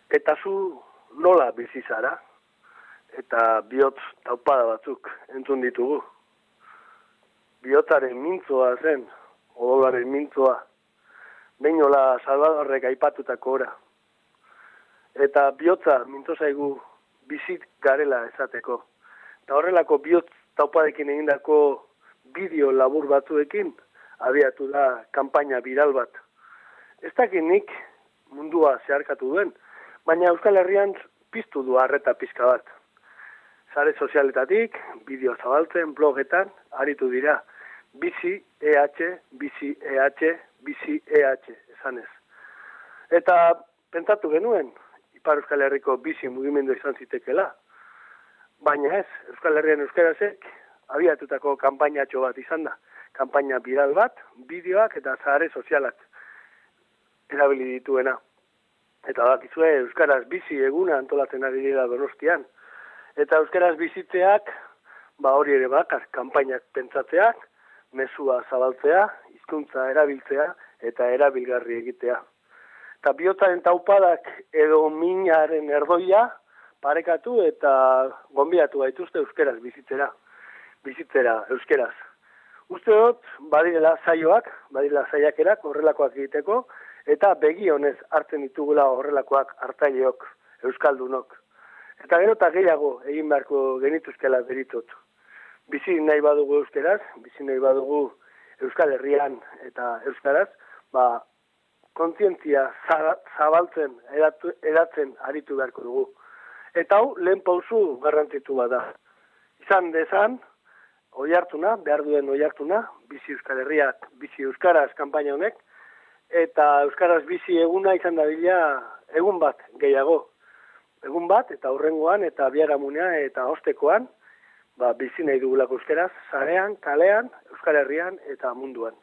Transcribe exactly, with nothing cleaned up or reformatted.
Eta zu nola bizi zara? Eta bihotz taupada batzuk entzun ditugu. Bihotzaren mintzoa zen, odolaren mintzoa, beinola Salvadorrek aipatutako ora. Eta bihotza mintzo zaigu bizit garela esateko. Eta horrelako bihotz taupadekin egindako bideo labur batzuekin abiatu da kanpaina viral bat. Ez dakit nik mundua zeharkatu duen, baina Euskal Herrian piztu du arreta pizka bat. Sare sozialetatik, bideo zabaltzen, blogetan, aritu dira. Bizi E H, bizi E H, bizi E H, esanez. Eta pentsatu genuen, Ipar Euskal Herriko bizi mugimendu izan zitekela. Baina ez, Euskal Herrian euskerazek abiatutako kanpainatxo bat izan da. Kanpaina viral bat, bideoak eta sare sozialak erabili dituena. Eta bakizue, euskaraz bizi eguna antolatzen ari dira Donostian. Eta euskaraz bizitzeak, ba hori ere bakar, kanpainak pentsatzeak, mezua zabaltzea, hizkuntza erabiltzea eta erabilgarri egitea. Eta bihotzaren taupadak edo minaren erdoia parekatu eta gonbidatu gaituzte euskeraz bizitzera. Bizitzera euskeraz. Uste dut, badirela zaioak, badirela zaiakerak horrelakoak egiteko, eta begi honez hartzen ditugula horrelakoak hartzaileok, euskaldunok. Eta gero eta gehiago egin beharko genituzkela deritut. Bizi nahi badugu euskeraz, bizi nahi badugu Euskal Herrian eta euskaraz, ba, kontzientzia zabaltzen, eratu, eratzen aritu beharko dugu. Eta hau, lehen pausu garrantzitu bada. Izan dezan, oihartuna, behar duen oihartuna, bizi Euskal Herriak, bizi euskaraz kanpaina honek, eta euskaraz bizi eguna izan dadila egun bat gehiago. Egun bat, eta hurrengoan, eta biharamunean, eta ostekoan, ba, bizi nahi dugulako euskaraz, sarean, kalean, Euskal Herrian eta munduan.